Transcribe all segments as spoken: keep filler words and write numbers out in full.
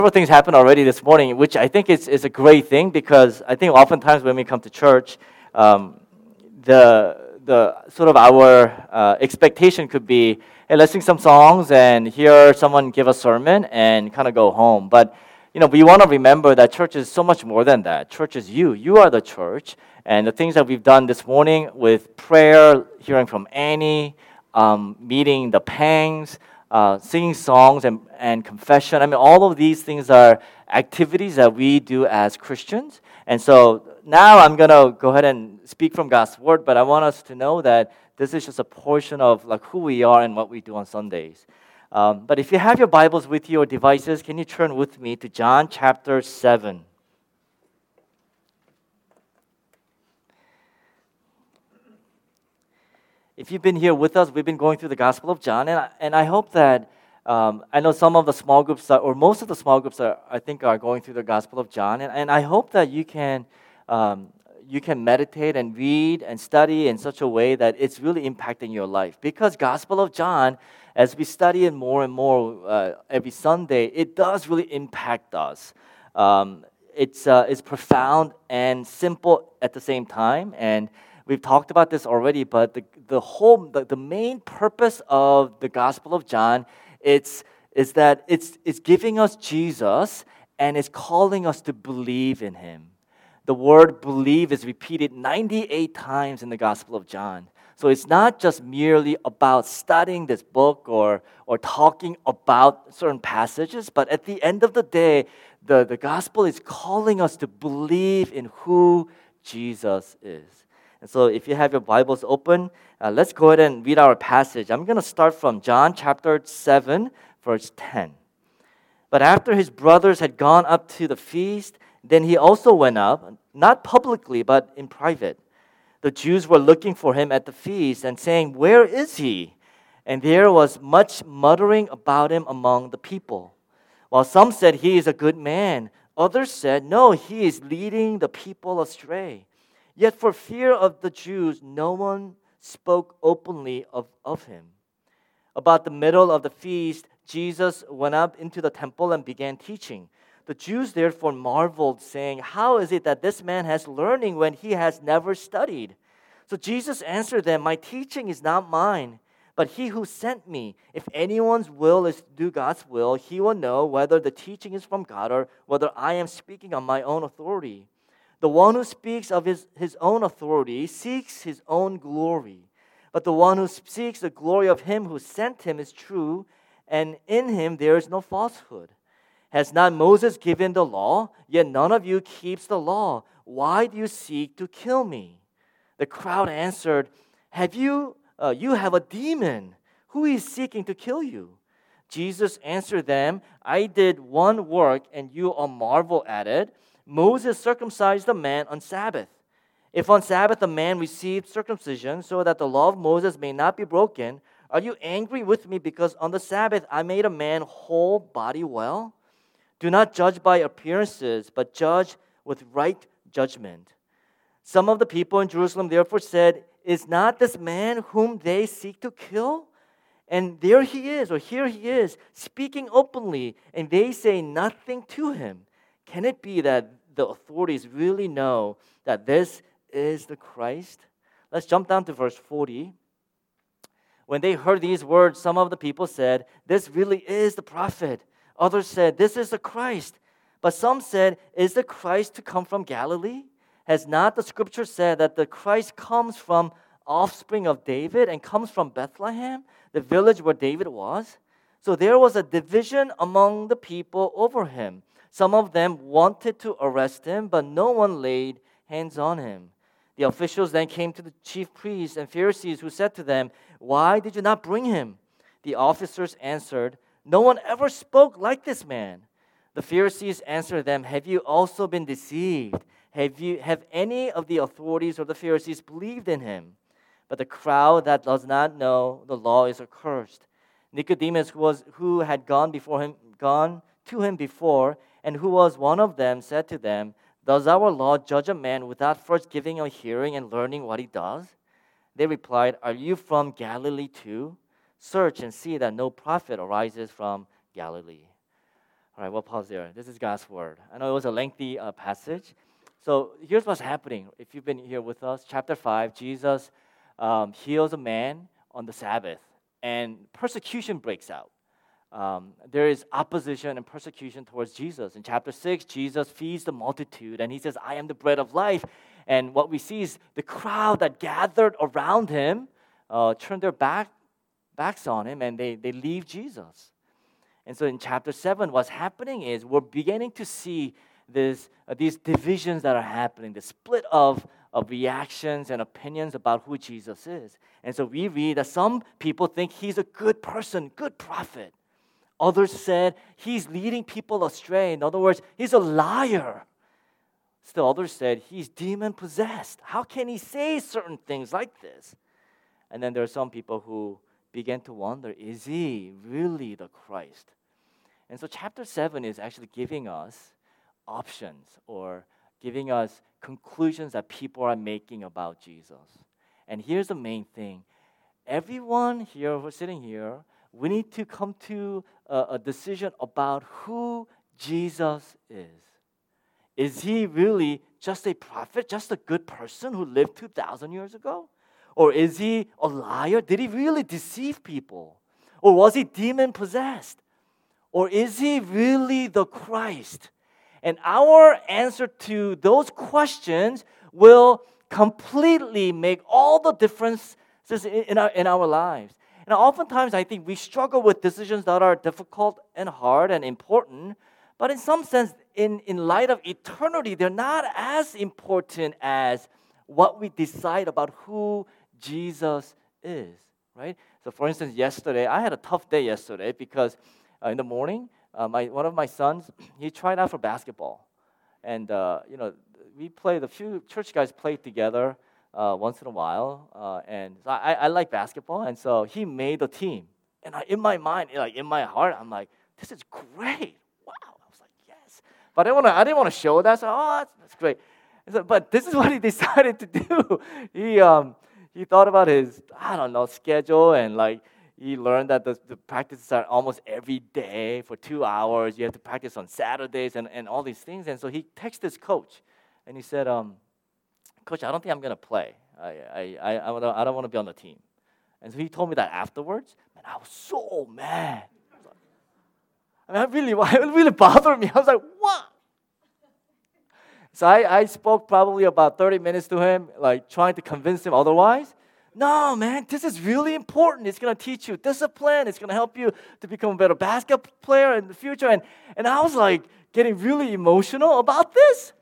Several things happened already this morning, which I think is, is a great thing because I think oftentimes when we come to church, um, the the sort of our uh, expectation could be, hey, let's sing some songs and hear someone give a sermon and kind of go home. But you know, we want to remember that church is so much more than that. Church is you. You are the church, and the things that we've done this morning with prayer, hearing from Annie, um, meeting the Pangs. Uh, singing songs and, and confession. I mean, all of these things are activities that we do as Christians. And so now I'm going to go ahead and speak from God's word, but I want us to know that this is just a portion of like who we are and what we do on Sundays. Um, but if you have your Bibles with you or devices, can you turn with me to John chapter seven? If you've been here with us, we've been going through the Gospel of John, and I, and I hope that um, I know some of the small groups, are, or most of the small groups, are I think are going through the Gospel of John, and, and I hope that you can um, you can meditate and read and study in such a way that it's really impacting your life. Because Gospel of John, as we study it more and more uh, every Sunday, it does really impact us. Um, it's uh, it's profound and simple at the same time, and we've talked about this already, but the, the whole, the, the main purpose of the Gospel of John, it's, is that it's, it's giving us Jesus and it's calling us to believe in Him. The word believe is repeated ninety-eight times in the Gospel of John. So it's not just merely about studying this book or, or talking about certain passages, but at the end of the day, the, the Gospel is calling us to believe in who Jesus is. And so if you have your Bibles open, uh, let's go ahead and read our passage. I'm going to start from John chapter seven, verse ten. But after his brothers had gone up to the feast, then he also went up, not publicly, but in private. The Jews were looking for him at the feast and saying, "Where is he?" And there was much muttering about him among the people. While some said, "He is a good man," others said, "No, he is leading the people astray." Yet for fear of the Jews, no one spoke openly of, of him. About the middle of the feast, Jesus went up into the temple and began teaching. The Jews therefore marveled, saying, "How is it that this man has learning when he has never studied?" So Jesus answered them, "My teaching is not mine, but he who sent me. If anyone's will is to do God's will, he will know whether the teaching is from God or whether I am speaking on my own authority. The one who speaks of his, his own authority seeks his own glory. But the one who seeks the glory of him who sent him is true, and in him there is no falsehood. Has not Moses given the law? Yet none of you keeps the law. Why do you seek to kill me?" The crowd answered, "Have you, uh, you have a demon. Who is seeking to kill you?" Jesus answered them, "I did one work, and you all marvel at it. Moses circumcised a man on Sabbath. If on Sabbath a man received circumcision so that the law of Moses may not be broken, are you angry with me because on the Sabbath I made a man whole body well? Do not judge by appearances, but judge with right judgment." Some of the people in Jerusalem therefore said, "Is not this man whom they seek to kill? And there he is, or here he is, speaking openly, and they say nothing to him. Can it be that the authorities really know that this is the Christ?" Let's jump down to verse forty. When they heard these words, some of the people said, "This really is the prophet." Others said, "This is the Christ." But some said, "Is the Christ to come from Galilee? Has not the scripture said that the Christ comes from offspring of David and comes from Bethlehem, the village where David was?" So there was a division among the people over him. Some of them wanted to arrest him, but no one laid hands on him. The officials then came to the chief priests and Pharisees, who said to them, "Why did you not bring him?" The officers answered, "No one ever spoke like this man." The Pharisees answered them, "Have you also been deceived? Have you have any of the authorities or the Pharisees believed in him?" But the crowd that does not know the law is accursed. Nicodemus, who was who had gone before him, gone to him before, and who was one of them, said to them, "Does our law judge a man without first giving a hearing and learning what he does?" They replied, "Are you from Galilee too? Search and see that no prophet arises from Galilee." All right, we'll pause there. This is God's word. I know it was a lengthy uh, passage. So here's what's happening. If you've been here with us, chapter five, Jesus um, heals a man on the Sabbath, and persecution breaks out. Um, there is opposition and persecution towards Jesus. In chapter six, Jesus feeds the multitude, and he says, I am the bread of life. And what we see is the crowd that gathered around him uh, turn their back, backs on him, and they, they leave Jesus. And so in chapter seven, what's happening is we're beginning to see this, uh, these divisions that are happening, the split of, of reactions and opinions about who Jesus is. And so we read that some people think he's a good person, good prophet. Others said he's leading people astray. In other words, he's a liar. Still, others said he's demon-possessed. How can he say certain things like this? And then there are some people who began to wonder, is he really the Christ? And so chapter seven is actually giving us options or giving us conclusions that people are making about Jesus. And here's the main thing. Everyone here who's sitting here, we need to come to a, a decision about who Jesus is. Is he really just a prophet, just a good person who lived two thousand years ago? Or is he a liar? Did he really deceive people? Or was he demon-possessed? Or is he really the Christ? And our answer to those questions will completely make all the differences in our, in our lives. And oftentimes, I think we struggle with decisions that are difficult and hard and important, but in some sense, in, in light of eternity, they're not as important as what we decide about who Jesus is, right? So for instance, yesterday, I had a tough day yesterday because uh, in the morning, uh, my one of my sons, he tried out for basketball. And, uh, you know, we played, a few church guys played together uh, once in a while. Uh, and so I, I like basketball, and so he made the team. And I, in my mind, like in my heart, I'm like, this is great. Wow. I was like, yes. But I didn't want to, I didn't want to show that. So, oh, that's, that's great. So, but this is what he decided to do. He um he thought about his, I don't know, schedule, and like he learned that the, the practices are almost every day for two hours. You have to practice on Saturdays and, and all these things. And so he texted his coach, and he said, um, Coach, I don't think I'm going to play. I I, I, I don't, I don't want to be on the team. And so he told me that afterwards, and I was so mad. I, was like, I mean, I really, it really bothered me. I was like, what? So I, I spoke probably about thirty minutes to him, like trying to convince him otherwise. No, man, this is really important. It's going to teach you discipline. It's going to help you to become a better basketball player in the future. And, and I was like getting really emotional about this.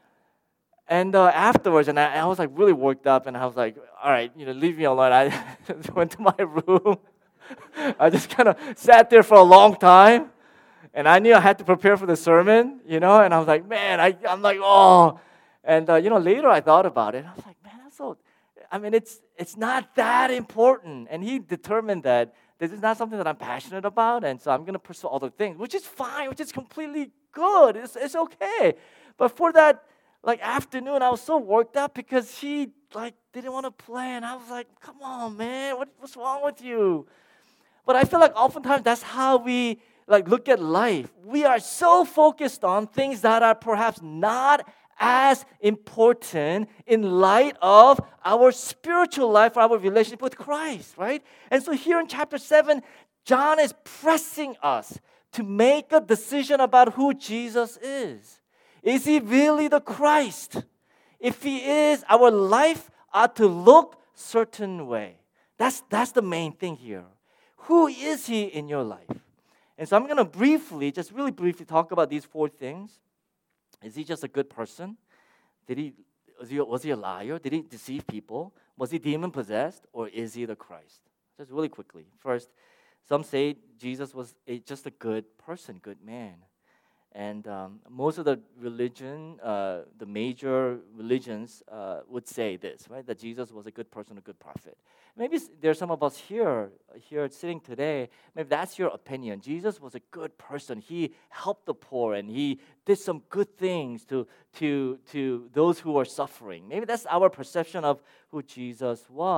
And uh, afterwards, and I, I was like really worked up, and I was like, all right, you know, leave me alone. I went to my room. I just kind of sat there for a long time. And I knew I had to prepare for the sermon, you know, and I was like, man, I, I'm like, oh. And, uh, you know, later I thought about it. I was like, man, that's so, I mean, it's it's not that important. And he determined that this is not something that I'm passionate about, and so I'm going to pursue other things, which is fine, which is completely good. It's, it's okay. But for that, like, afternoon, I was so worked up because he, like, didn't want to play. And I was like, come on, man, what, what's wrong with you? But I feel like oftentimes that's how we, like, look at life. We are so focused on things that are perhaps not as important in light of our spiritual life, our relationship with Christ, right? And so here in chapter seven, John is pressing us to make a decision about who Jesus is. Is he really the Christ? If he is, our life ought to look certain way. That's, that's the main thing here. Who is he in your life? And so I'm going to briefly, just really briefly talk about these four things. Is he just a good person? Did he was, he was he a liar? Did he deceive people? Was he demon-possessed? Or is he the Christ? Just really quickly. First, some say Jesus was a, just a good person, good man. And um, most of the religion, uh, the major religions uh, would say this, right? That Jesus was a good person, a good prophet. Maybe there's some of us here, here sitting today, maybe that's your opinion. Jesus was a good person. He helped the poor, and he did some good things to, to, to those who are suffering. Maybe that's our perception of who Jesus was.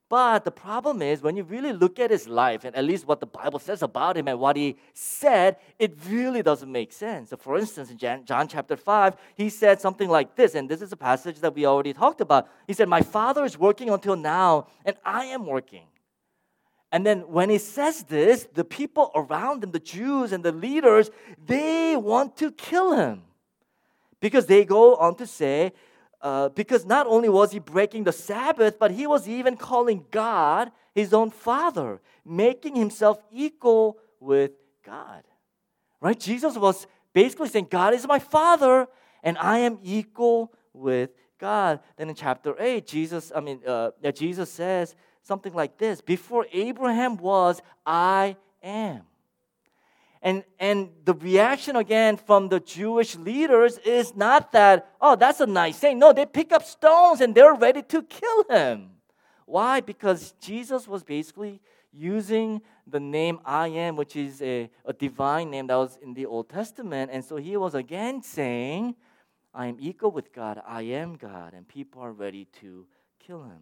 But the problem is when you really look at his life, and at least what the Bible says about him and what he said, it really doesn't make sense. So for instance, in Jan- John chapter five, he said something like this, and this is a passage that we already talked about. He said, "My Father is working until now, and I am working." And then when he says this, the people around him, the Jews and the leaders, they want to kill him. Because they go on to say, Uh, because not only was he breaking the Sabbath, but he was even calling God his own Father, making himself equal with God. Right? Jesus was basically saying, God is my Father, and I am equal with God. Then in chapter eight, Jesus, I mean, uh, Jesus says something like this: "Before Abraham was, I am." And, and the reaction again from the Jewish leaders is not that, oh, that's a nice thing. No, they pick up stones and they're ready to kill him. Why? Because Jesus was basically using the name I am, which is a, a divine name that was in the Old Testament. And so he was again saying, I am equal with God. I am God. And people are ready to kill him.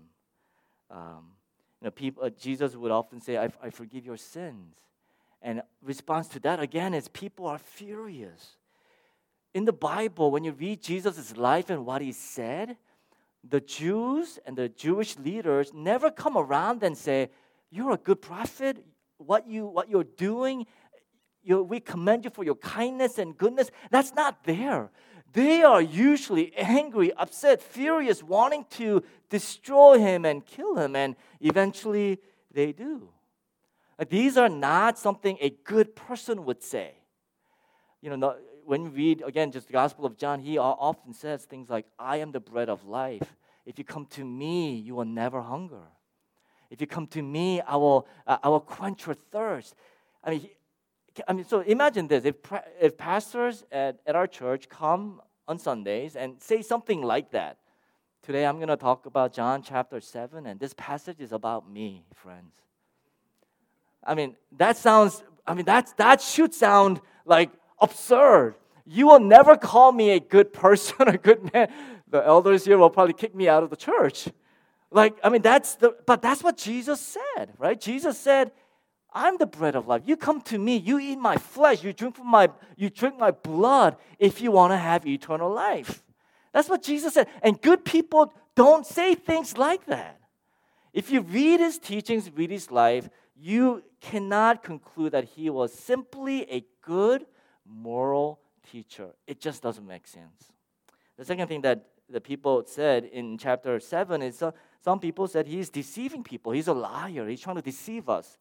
Um, you know, people, uh, Jesus would often say, I, I forgive your sins. And response to that again is people are furious. In the Bible, when you read Jesus' life and what he said, the Jews and the Jewish leaders never come around and say, "You're a good prophet. What you what you're doing, you, we commend you for your kindness and goodness." That's not there. They are usually angry, upset, furious, wanting to destroy him and kill him, and eventually they do. These are not something a good person would say. You know, when we read, again, just the Gospel of John, he often says things like, I am the bread of life. If you come to me, you will never hunger. If you come to me, I will, uh, I will quench your thirst. I mean, he, I mean, so imagine this. If, if pastors at, at our church come on Sundays and say something like that, today I'm going to talk about John chapter seven, and this passage is about me, friends. I mean, that sounds, I mean, that's, that should sound like absurd. You will never call me a good person, a good man. The elders here will probably kick me out of the church. Like, I mean, that's the, but that's what Jesus said, right? Jesus said, I'm the bread of life. You come to me, you eat my flesh, you drink from my, you drink my blood if you want to have eternal life. That's what Jesus said. And good people don't say things like that. If you read his teachings, read his life, you cannot conclude that he was simply a good moral teacher. It just doesn't make sense. The second thing that the people said in chapter seven is uh, some people said he's deceiving people. He's a liar. He's trying to deceive us.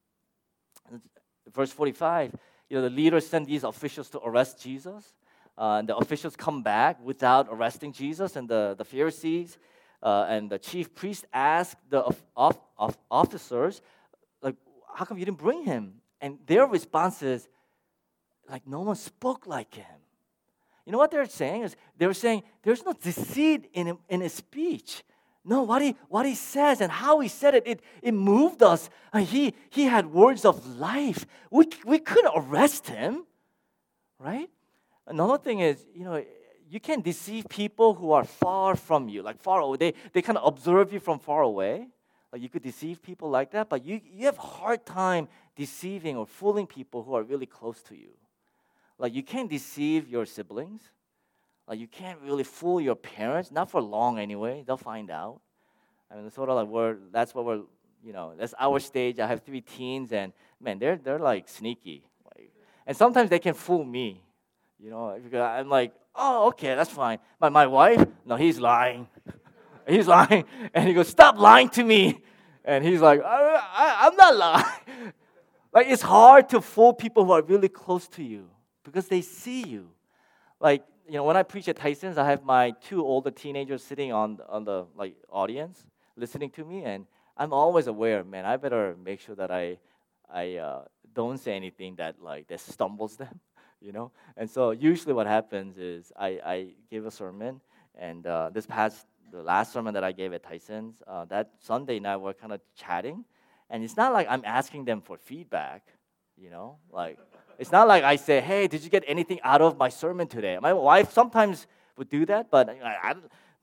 Verse forty-five, you know, the leaders send these officials to arrest Jesus. Uh, and the officials come back without arresting Jesus, and the, the Pharisees uh, and the chief priests ask the of, of, of officers, like, how come you didn't bring him? And their response is, like, no one spoke like him. You know what they're saying is they're saying there's no deceit in him, in his speech. No, what he what he says and how he said it, it, it moved us. Uh, he he had words of life. We we couldn't arrest him, right? Another thing is, you know, you can deceive people who are far from you, like far away. They they kind of observe you from far away. Like you could deceive people like that, but you you have a hard time deceiving or fooling people who are really close to you. Like you can't deceive your siblings. Like you can't really fool your parents, not for long anyway. They'll find out. I mean, it's sort of like we're that's what we're you know that's our stage. I have three teens, and man, they're they're like sneaky, like, and sometimes they can fool me. You know, because I'm like, oh, okay, that's fine. But my wife, no, he's lying. He's lying, and he goes, stop lying to me. And he's like, I, I, I'm not lying. Like it's hard to fool people who are really close to you because they see you. Like, you know, when I preach at Tyson's, I have my two older teenagers sitting on on the like audience, listening to me, and I'm always aware, man, I better make sure that I I uh, don't say anything that like that stumbles them, you know. And so usually what happens is I, I give a sermon, and uh, this past the last sermon that I gave at Tyson's, uh, that Sunday night we're kind of chatting, and it's not like I'm asking them for feedback, you know, like. It's not like I say, hey, did you get anything out of my sermon today? My wife sometimes would do that, but I, I,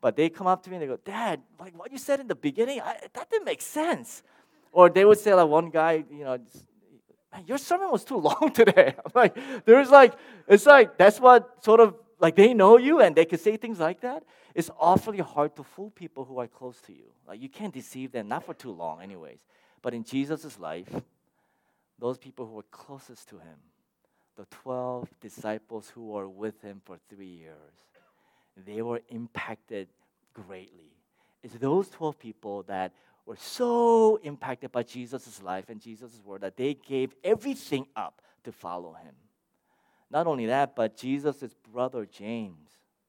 But they come up to me and they go, Dad, like what you said in the beginning, I, that didn't make sense. Or they would say, like one guy, you know, your sermon was too long today. I'm like, there's like, it's like, that's what sort of, like they know you and they can say things like that. It's awfully hard to fool people who are close to you. Like you can't deceive them, not for too long anyways. But in Jesus' life, those people who were closest to him, the twelve disciples who were with him for three years, they were impacted greatly. It's those twelve people that were so impacted by Jesus' life and Jesus' word that they gave everything up to follow him. Not only that, but Jesus' brother James.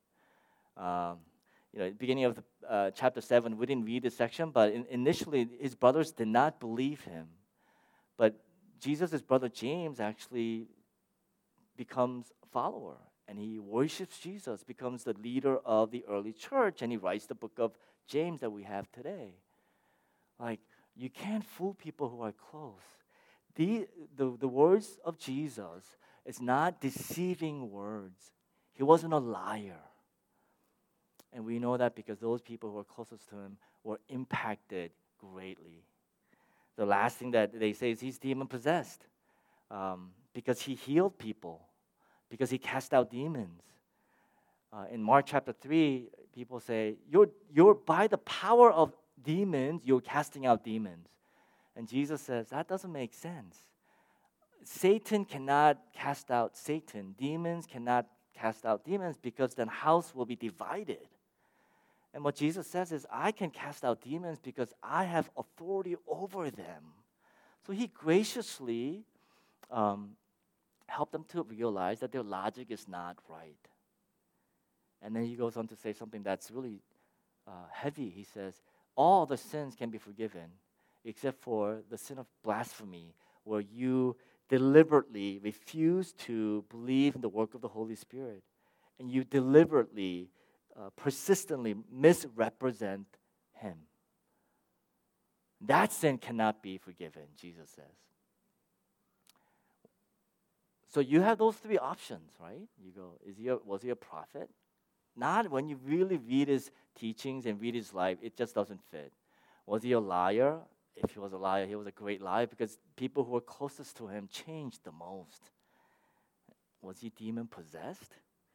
Um, you know, at the beginning of the, uh, chapter seven, we didn't read this section, but in, initially his brothers did not believe him. But Jesus' brother James actually becomes a follower, and he worships Jesus, becomes the leader of the early church, and he writes the book of James that we have today. Like, you can't fool people who are close. The, the, the words of Jesus is not deceiving words. He wasn't a liar. And we know that because those people who are closest to him were impacted greatly. The last thing that they say is he's demon-possessed um, because he healed people, because he cast out demons. Uh, in Mark chapter three, people say, you're, you're by the power of demons, you're casting out demons. And Jesus says, that doesn't make sense. Satan cannot cast out Satan. Demons cannot cast out demons because then house will be divided. And what Jesus says is, I can cast out demons because I have authority over them. So he graciously um, helped them to realize that their logic is not right. And then he goes on to say something that's really uh, heavy. He says, all the sins can be forgiven except for the sin of blasphemy, where you deliberately refuse to believe in the work of the Holy Spirit. And you deliberately, uh, persistently misrepresent him. That sin cannot be forgiven, Jesus says. So you have those three options, right? You go, is he a, was he a prophet? Not when you really read his teachings and read his life, it just doesn't fit. Was he a liar? If he was a liar, he was a great liar because people who were closest to him changed the most. Was he demon-possessed?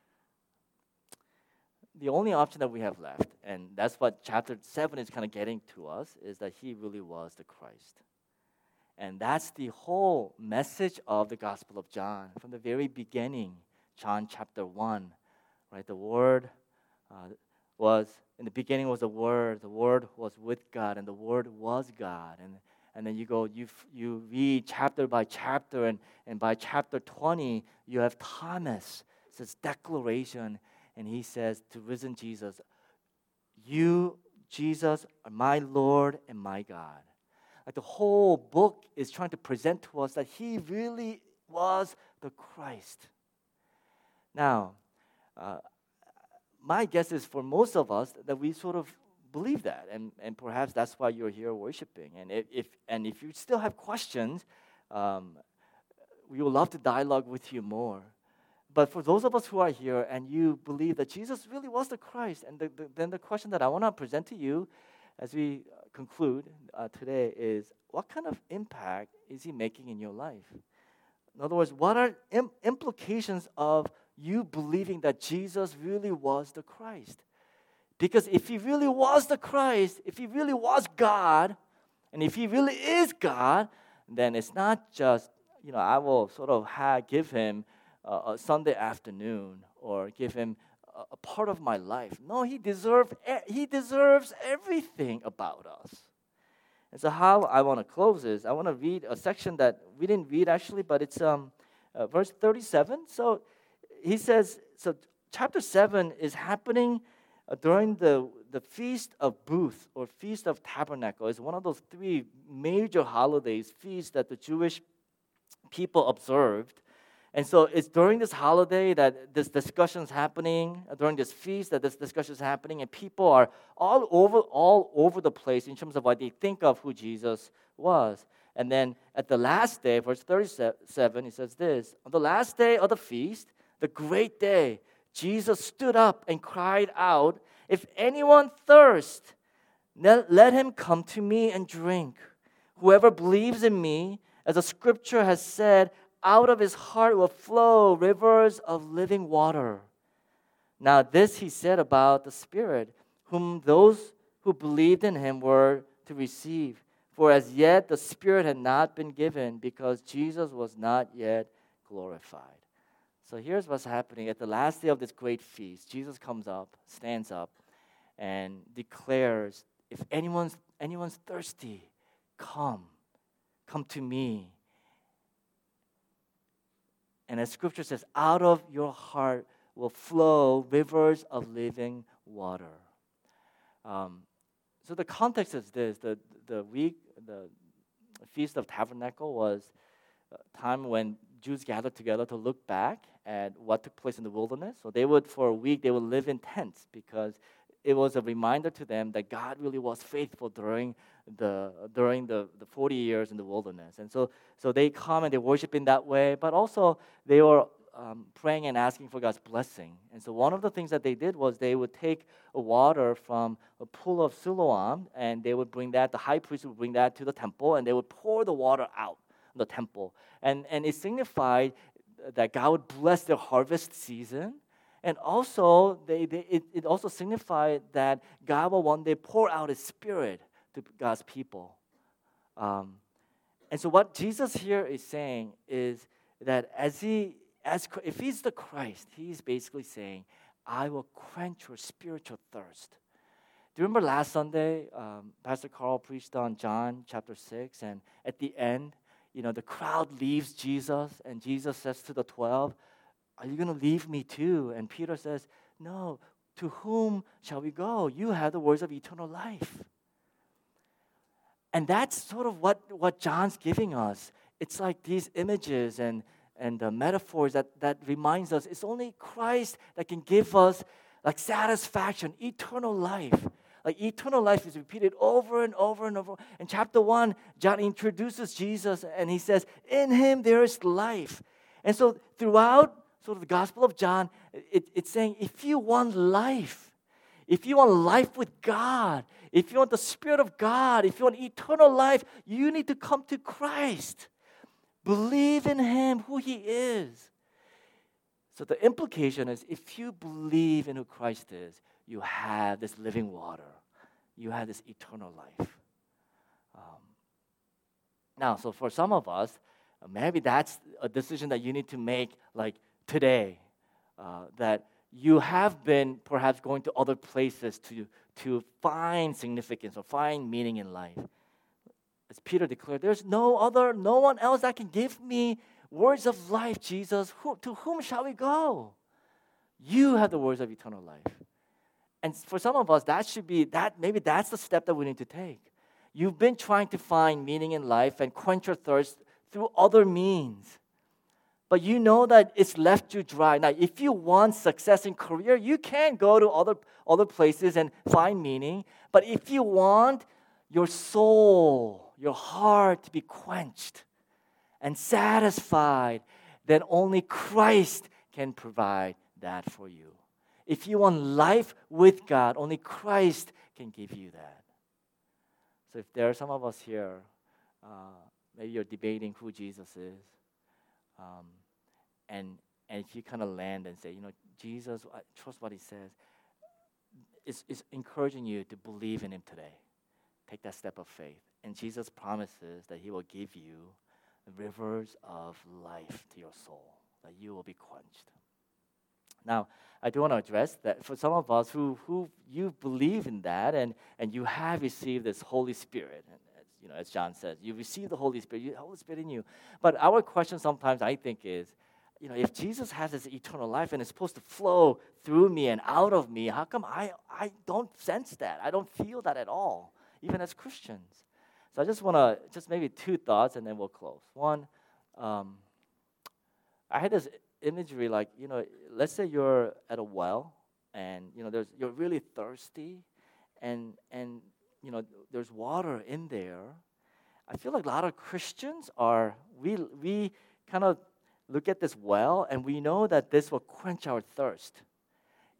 The only option that we have left, and that's what chapter seven is kind of getting to us, is that he really was the Christ. And that's the whole message of the Gospel of John. From the very beginning, John chapter one, right? The Word uh, was, in the beginning was the Word. The Word was with God, and the Word was God. And and then you go, you you read chapter by chapter, and, and by chapter twenty, you have Thomas. It's his declaration, and he says to risen Jesus, you, Jesus, are my Lord and my God. Like the whole book is trying to present to us that he really was the Christ. Now, uh, my guess is for most of us that we sort of believe that, and, and perhaps that's why you're here worshiping. And if, if and if you still have questions, um, we would love to dialogue with you more. But for those of us who are here and you believe that Jesus really was the Christ, and the, the, then the question that I want to present to you as we conclude uh, today is, what kind of impact is he making in your life? In other words, what are im- implications of you believing that Jesus really was the Christ? Because if he really was the Christ, if he really was God, and if he really is God, then it's not just, you know, I will sort of ha- give him uh, a Sunday afternoon or give him a, a part of my life. No, he deserve, he deserves everything about us. And so how I want to close is, I want to read a section that we didn't read actually, but it's um, uh, verse thirty-seven. So he says, so chapter seven is happening uh, during the, the Feast of Booths or Feast of Tabernacle. It's one of those three major holidays, feasts that the Jewish people observed. And so it's during this holiday that this discussion is happening, during this feast that this discussion is happening, and people are all over, all over the place in terms of what they think of who Jesus was. And then at the last day, verse thirty-seven, he says this, on the last day of the feast, the great day, Jesus stood up and cried out, "If anyone thirsts, let him come to me and drink. Whoever believes in me, as the scripture has said, out of his heart will flow rivers of living water." Now this he said about the Spirit, whom those who believed in him were to receive. For as yet the Spirit had not been given, because Jesus was not yet glorified. So here's what's happening. At the last day of this great feast, Jesus comes up, stands up, and declares, if anyone's, anyone's thirsty, come. Come to me. And as Scripture says, out of your heart will flow rivers of living water. Um, so the context is this: the the week, the Feast of Tabernacle was a time when Jews gathered together to look back at what took place in the wilderness. So they would, for a week, they would live in tents because it was a reminder to them that God really was faithful during the during the, the forty years in the wilderness. And so so they come and they worship in that way, but also they were um, praying and asking for God's blessing. And so one of the things that they did was they would take a water from a pool of Siloam, and they would bring that, the high priest would bring that to the temple, and they would pour the water out in the temple. And, and it signified that God would bless their harvest season. And also, they, they, it, it also signified that God will one day pour out His Spirit to God's people. Um, and so what Jesus here is saying is that as He, as if He's the Christ, He's basically saying, I will quench your spiritual thirst. Do you remember last Sunday, um, Pastor Carl preached on John chapter six, and at the end, you know, the crowd leaves Jesus, and Jesus says to the twelve, are you going to leave me too? And Peter says, no, to whom shall we go? You have the words of eternal life. And that's sort of what, what John's giving us. It's like these images and, and the metaphors that, that reminds us it's only Christ that can give us like satisfaction, eternal life. Like eternal life is repeated over and over and over. In chapter one, John introduces Jesus and he says, in Him there is life. And so throughout sort of the Gospel of John, it, it's saying if you want life, if you want life with God, if you want the Spirit of God, if you want eternal life, you need to come to Christ. Believe in Him, who He is. So the implication is if you believe in who Christ is, you have this living water. You have this eternal life. Um, now, so for some of us, maybe that's a decision that you need to make like today. Uh, that you have been perhaps going to other places to, to find significance or find meaning in life. As Peter declared, there's no other, no one else that can give me words of life, Jesus. Who, to whom shall we go? You have the words of eternal life. And for some of us, that should be, that maybe that's the step that we need to take. You've been trying to find meaning in life and quench your thirst through other means. But you know that it's left you dry. Now, if you want success in career, you can go to other, other places and find meaning. But if you want your soul, your heart to be quenched and satisfied, then only Christ can provide that for you. If you want life with God, only Christ can give you that. So if there are some of us here, uh, maybe you're debating who Jesus is, um, and and if you kind of land and say, you know, Jesus, I trust what He says, it's, it's encouraging you to believe in Him today. Take that step of faith. And Jesus promises that He will give you rivers of life to your soul, that you will be quenched. Now, I do want to address that for some of us who, who you believe in that and, and you have received this Holy Spirit, and as, you know, as John says, you receive the Holy Spirit, you have the Holy Spirit in you. But our question sometimes, I think, is, you know, if Jesus has this eternal life and it's supposed to flow through me and out of me, how come I, I don't sense that? I don't feel that at all, even as Christians. So I just want to, just maybe two thoughts and then we'll close. One, um, I had this imagery like, you know, let's say you're at a well and, you know, there's you're really thirsty and, and you know, there's water in there. I feel like a lot of Christians are, we, we kind of look at this well and we know that this will quench our thirst.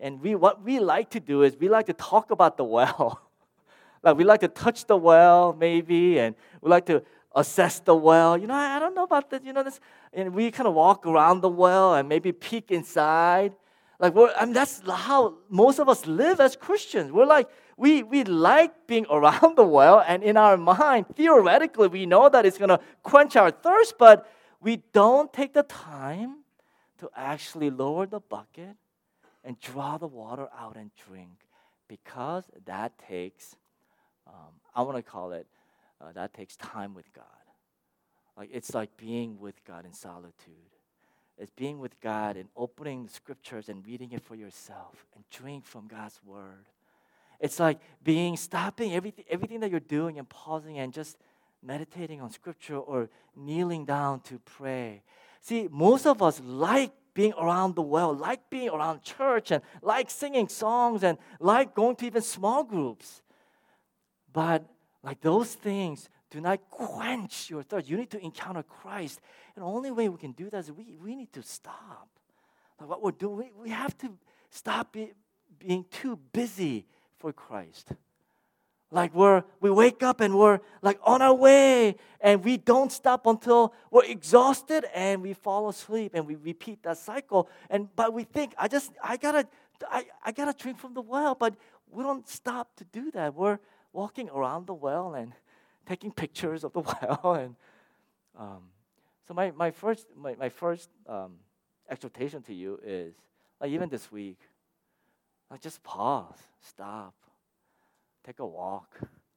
And we what we like to do is we like to talk about the well. Like we like to touch the well maybe, and we like to assess the well. You know, I, I don't know about that. You know, this, and we kind of walk around the well and maybe peek inside. Like we're, I mean, that's how most of us live as Christians. We're like, we we like being around the well, and in our mind, theoretically, we know that it's gonna quench our thirst, but we don't take the time to actually lower the bucket and draw the water out and drink, because that takes, um, I want to call it, uh, that takes time with God. Like it's like being with God in solitude. It's being with God and opening the scriptures and reading it for yourself and drink from God's word. It's like being stopping everything, everything that you're doing and pausing and just meditating on scripture or kneeling down to pray. See, most of us like being around the well, like being around church, and like singing songs, and like going to even small groups. But like those things do not quench your thirst. You need to encounter Christ. And the only way we can do that is we, we need to stop. Like what we're doing, we, we have to stop be, being too busy for Christ. Like we're we wake up and we're like on our way, and we don't stop until we're exhausted and we fall asleep, and we repeat that cycle. And but we think I just I gotta I, I gotta drink from the well, but we don't stop to do that. We're walking around the well and taking pictures of the well. And um, so my my first my, my first um, exhortation to you is like even this week, like just pause, stop. Take a walk,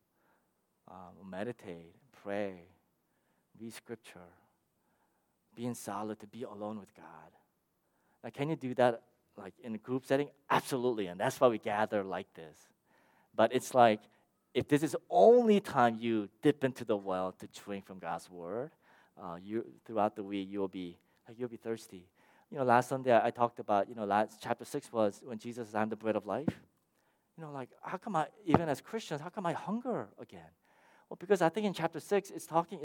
um, meditate, pray, read scripture, be in solitude, be alone with God. Like, can you do that like in a group setting? Absolutely, and that's why we gather like this. But it's like, if this is only time you dip into the well to drink from God's word, uh, you throughout the week you'll be like you'll be thirsty. You know, last Sunday I, I talked about, you know, last chapter six was when Jesus said, "I'm the bread of life." You know, like, how come I, even as Christians, how come I hunger again? Well, because I think in chapter six, it's talking,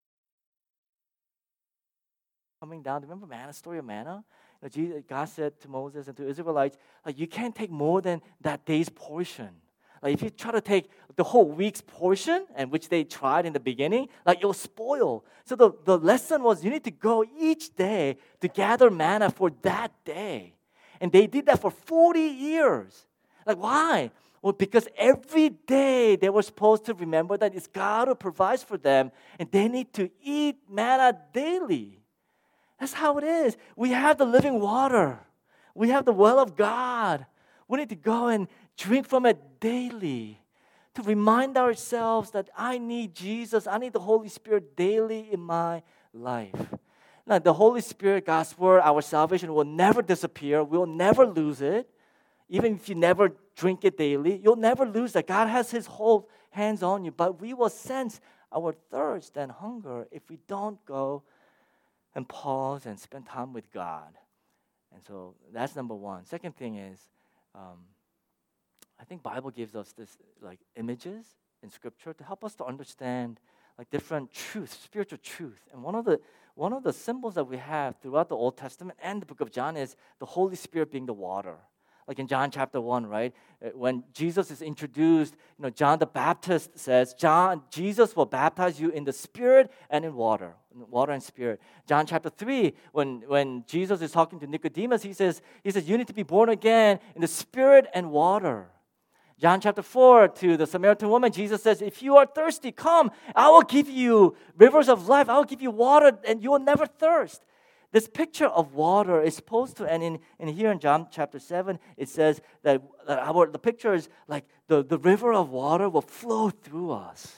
coming down. Remember manna, story of manna? You know, Jesus, God said to Moses and to Israelites, like, you can't take more than that day's portion. Like, if you try to take the whole week's portion, and which they tried in the beginning, like, it'll spoil. So the, the lesson was you need to go each day to gather manna for that day. And they did that for forty years. Like, why? Well, because every day they were supposed to remember that it's God who provides for them, and they need to eat manna daily. That's how it is. We have the living water. We have the well of God. We need to go and drink from it daily to remind ourselves that I need Jesus. I need the Holy Spirit daily in my life. Now, the Holy Spirit, God's word, our salvation will never disappear. We'll never lose it. Even if you never drink it daily, you'll never lose that. God has His whole hands on you. But we will sense our thirst and hunger if we don't go and pause and spend time with God. And so that's number one. Second thing is, um, I think Bible gives us this like images in Scripture to help us to understand like different truths, spiritual truth. And one of the one of the symbols that we have throughout the Old Testament and the book of John is the Holy Spirit being the water. Like in John chapter one, right? When Jesus is introduced, you know, John the Baptist says, John, Jesus will baptize you in the Spirit and in water, water and Spirit. John chapter three, when, when Jesus is talking to Nicodemus, he says, he says, you need to be born again in the Spirit and water. John chapter four, to the Samaritan woman, Jesus says, if you are thirsty, come, I will give you rivers of life. I will give you water and you will never thirst. This picture of water is supposed to, and in, in here in John chapter seven, it says that, that our the picture is like the, the river of water will flow through us.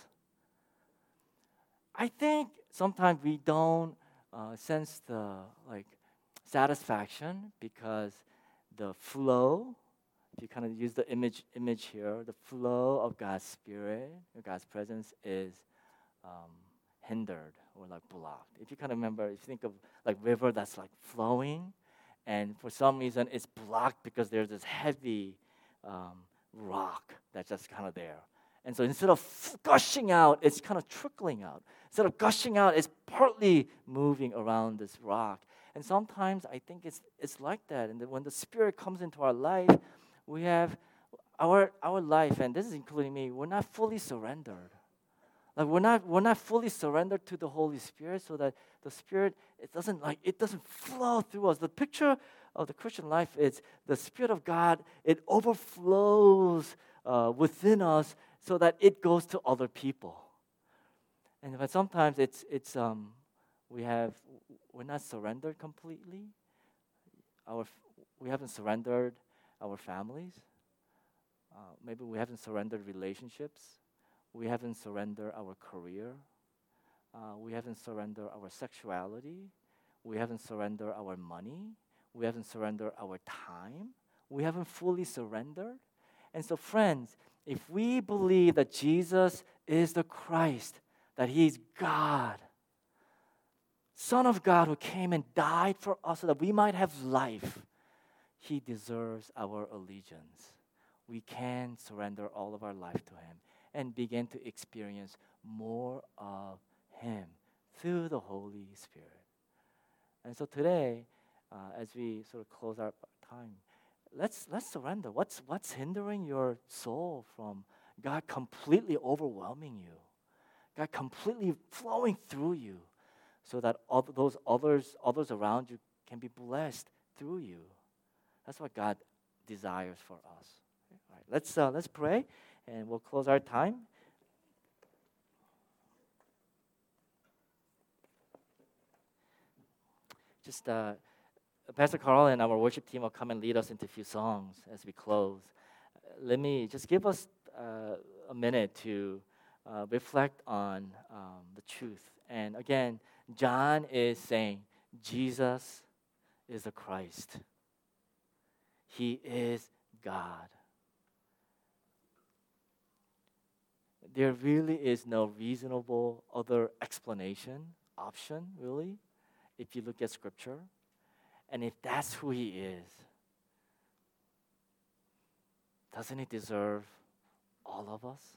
I think sometimes we don't uh, sense the like satisfaction because the flow, if you kind of use the image image here, the flow of God's Spirit, God's presence is um, hindered or like blocked. If you kind of remember, if you think of like river that's like flowing, and for some reason it's blocked because there's this heavy um, rock that's just kind of there. And so instead of gushing out, it's kind of trickling out. Instead of gushing out, it's partly moving around this rock. And sometimes I think it's it's like that. And when the Spirit comes into our life, we have our our life, and this is including me, we're not fully surrendered. Like we're not we're not fully surrendered to the Holy Spirit, so that the Spirit it doesn't like it doesn't flow through us. The picture of the Christian life is the Spirit of God. It overflows uh, within us, so that it goes to other people. And but sometimes it's it's um we have we're not surrendered completely. Our we haven't surrendered our families. Uh, maybe we haven't surrendered relationships. We haven't surrendered our career. Uh, we haven't surrendered our sexuality. We haven't surrendered our money. We haven't surrendered our time. We haven't fully surrendered. And so, friends, if we believe that Jesus is the Christ, that He is God, Son of God who came and died for us so that we might have life, He deserves our allegiance. We can surrender all of our life to Him and begin to experience more of Him through the Holy Spirit. And so today, uh, as we sort of close our time, let's let's surrender. What's what's hindering your soul from God completely overwhelming you, God completely flowing through you, so that all those others others around you can be blessed through you? That's what God desires for us. All right, let's uh, let's pray, and we'll close our time. Just uh, Pastor Carl and our worship team will come and lead us into a few songs as we close. Uh, let me just give us uh, a minute to uh, reflect on um, the truth. And again, John is saying Jesus is the Christ. He is God. There really is no reasonable other explanation, option, really, if you look at Scripture. And if that's who He is, doesn't He deserve all of us?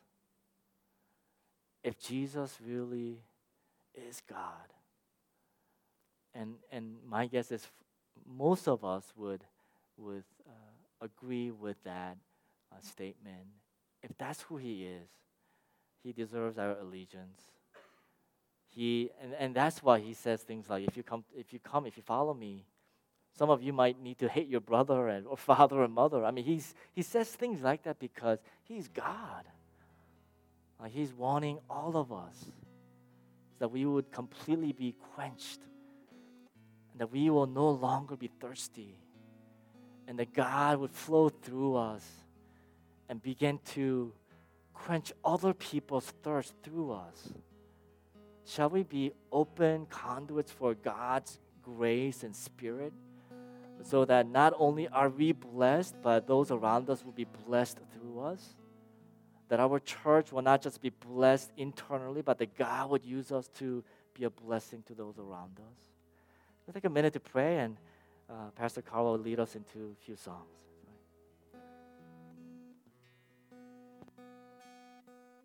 If Jesus really is God, and and my guess is most of us would would uh, agree with that uh, statement. If that's who He is, He deserves our allegiance. He and, and that's why He says things like, if you come, if you come, if you follow me, some of you might need to hate your brother and or father or mother. I mean, he's he says things like that because He's God. Like He's wanting all of us so that we would completely be quenched, and that we will no longer be thirsty, and that God would flow through us and begin to quench other people's thirst through us. Shall we be open conduits for God's grace and Spirit, so that not only are we blessed, but those around us will be blessed through us? That our church will not just be blessed internally, but that God would use us to be a blessing to those around us. Let's take a minute to pray, and uh, Pastor Carl will lead us into a few songs.